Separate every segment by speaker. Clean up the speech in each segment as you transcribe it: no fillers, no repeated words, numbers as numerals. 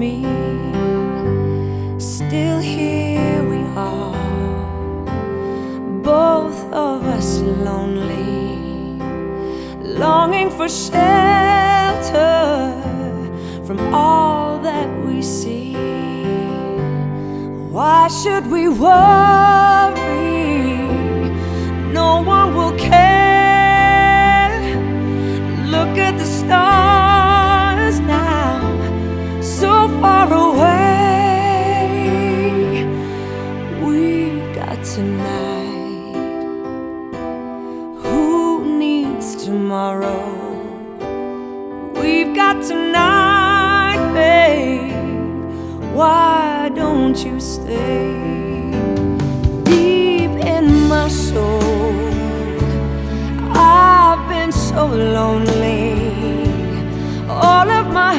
Speaker 1: me. Still here we are, both of us lonely, longing for shelter from all that we see. Why should we worry? No one will care. Look at the stars now, so far away. We got tonight. Who needs tomorrow? We've got tonight, babe. Why don't you stay? Deep in my soul, I've been so lonely. All of my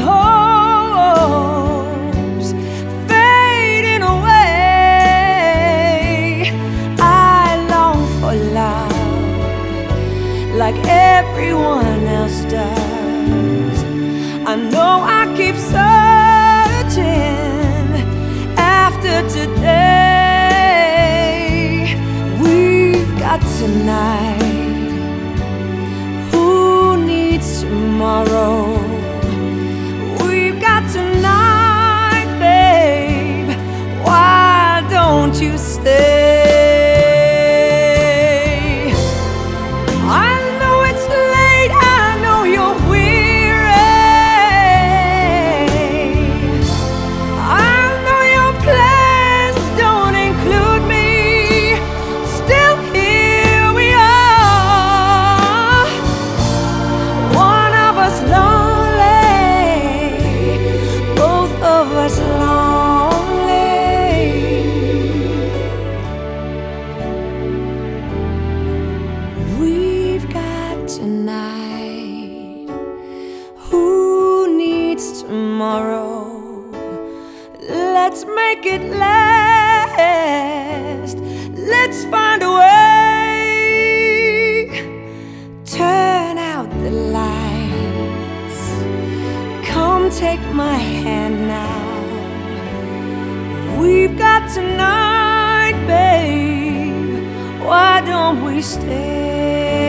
Speaker 1: hopes fading away. I long for love like everyone else does. I know I keep searching after today. We've got tonight. Who needs tomorrow? We've got tonight, babe. Why don't you stay? I know it's late, I know you're weary. I know your plans don't include me. Still here we are, one of us lonely, both of us lonely. We've got tonight. Who needs tomorrow? Let's make it last. Let's find a way. Turn out the lights. Come take my hand now. We've got tonight, babe. Why don't we stay?